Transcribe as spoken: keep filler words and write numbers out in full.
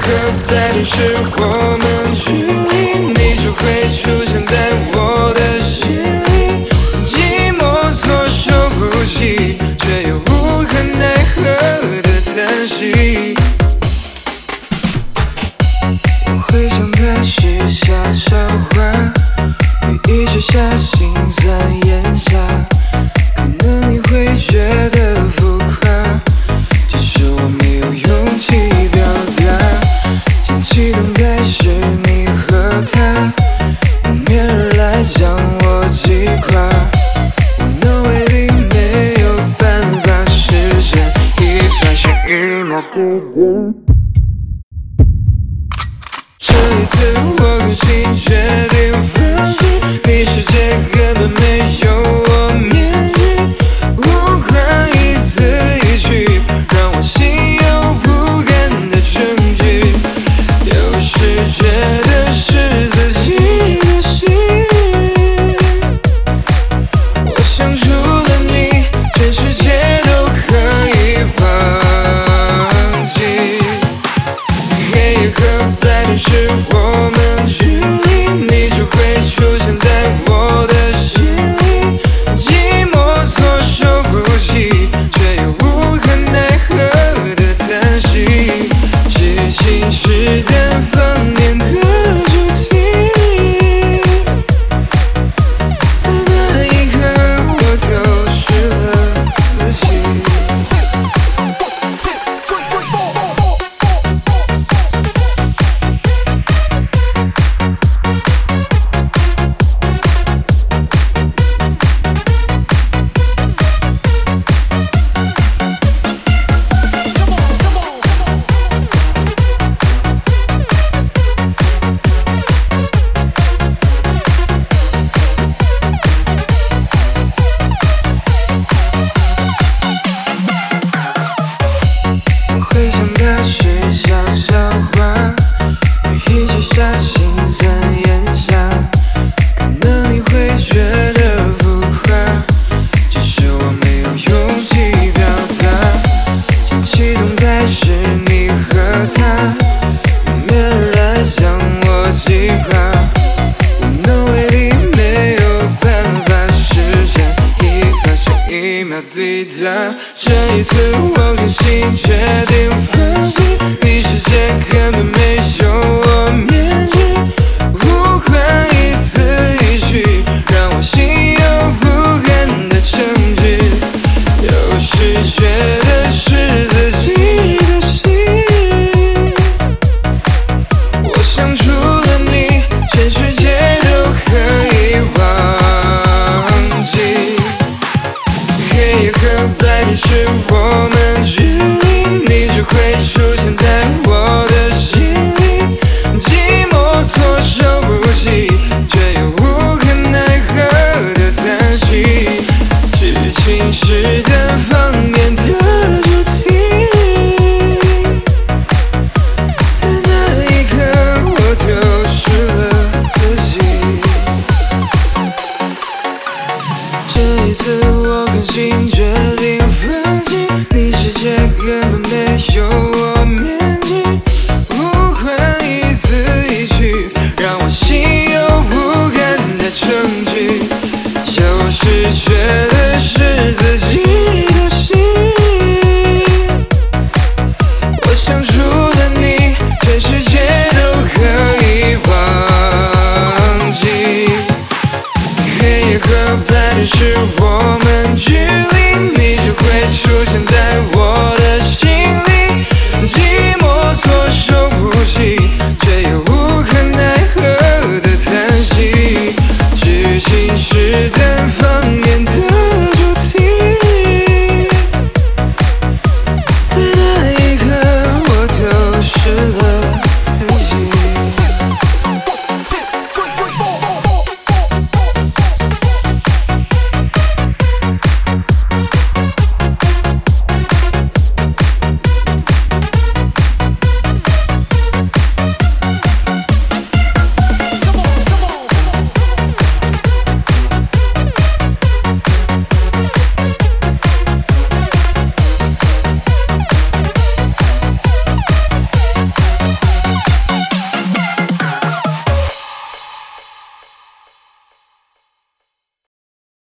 和白天是我们距离，你就会出现在我的心里，寂寞措手不及，却又无可奈何的叹息。我会想它许下插花，雨一直下，心在眼下，可能你会觉得浮夸，只是我没有勇气表达。天气动态是你和他迎面而来，将我击垮，无能为力，没有办法实现，一发现一秒不变。这一次我狠心决定放弃，你世界根本没有我面具，无话一字一句，让我心有不甘的证据。有时觉得是自己的心，我想除了你，全世界都可以忘记。黑夜和白天是我们距离，你就会出现在我的心里，寂寞措手不及，却又无可奈何的叹息。剧情是单方面的主题，在那一刻我丢失了自己。会想它许下插花，雨一直下，心在眼下，可能你会觉得浮夸，只是我没有勇气表达。天气动态是你和他迎面而来，将我击垮，无能为力，没有办法实现，一发现一秒抵达。这一次我狠心决定放弃，你世界根本没有我面具，无话一字一句，让我心有不甘的证据。有时觉得是自己的心，我想除了你，全世界都可以忘记。黑夜和白天是我们距离，你就会出现在我的心里，寂寞措手不及，却又无可奈何的叹息。剧情是单方面的主题，在那一刻我丢失了自己。这一次我狠心决定放弃，你世界根本没有我面具，无话一字一句，让我心有不甘的证据。有时觉